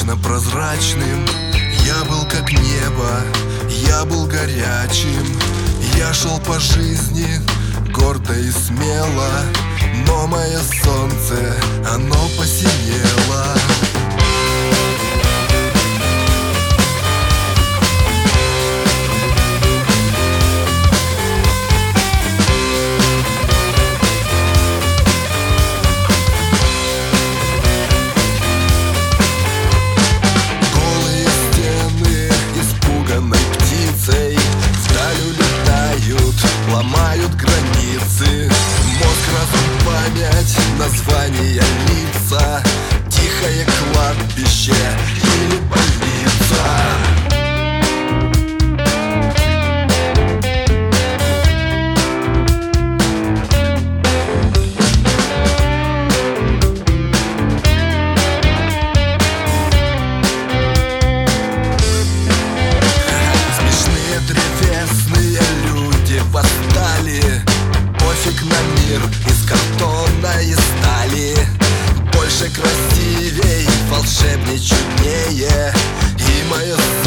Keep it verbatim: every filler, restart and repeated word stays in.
прозрачным. Я был как небо, я был горячим. Я шел по жизни гордо и смело, но мое солнце, оно посинело. Ломают границы, мозг, разум, память, названия, лица, тихое кладбище или больница. Пофиг на мир из картона и стали. Больше, красивей, волшебней, чуднее. И мое